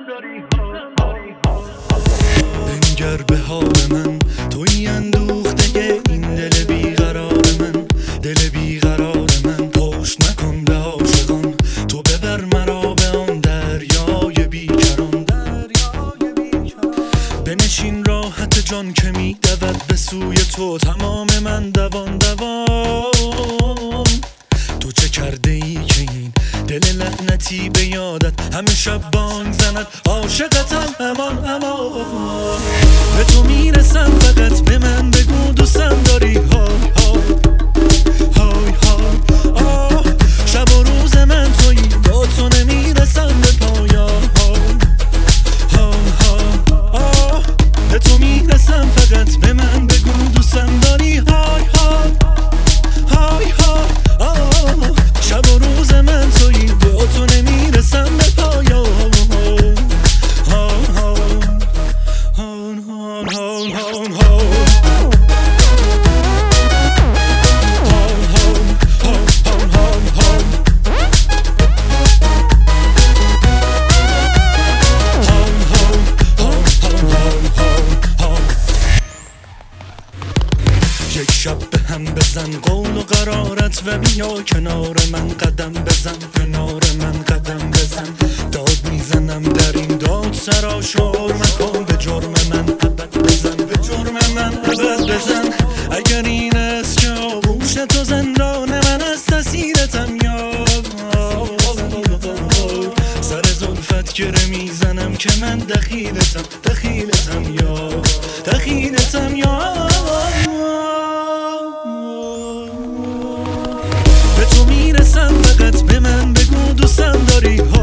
بنگر به حال من، توی اندوخته این دل بیقرار من، دل بیقرار من. پشت نکن به عاشقان، تو ببر مرا به آن دریای بیکران. بنشین راحت جان که می دود به سوی تو تمام من دوان دوان. تو چه کرده ای که این دل لعنتی به یادت همه شب بانگ زند؟ عاشقتم امان امان. به تو میرسم فقط به من بگو دوستم داری. های های های آه، شب و روز من تویی، با تو نمیرسم به پایان. آه، به تو میرسم فقط به من بگو دوستم داری. های های های های آه، شب و روز من تویی، با تو نمیرسم به پایان. یک شب به هم بزن قول و قرارت و بیا کنار من قدم بزن، کنار من قدم بزن. داد میزنم در این داد سراشور مکن، به جرم من ابد بزن، به جرم من ابد بزن. اگر این است که آغوش تو زندان من است اسیرتم یا سر زلفت گره میزنم که من دخیلتم، دخیلتم یا دخیلتم یا. به تو میرسم فقط به من بگو دوستم داری.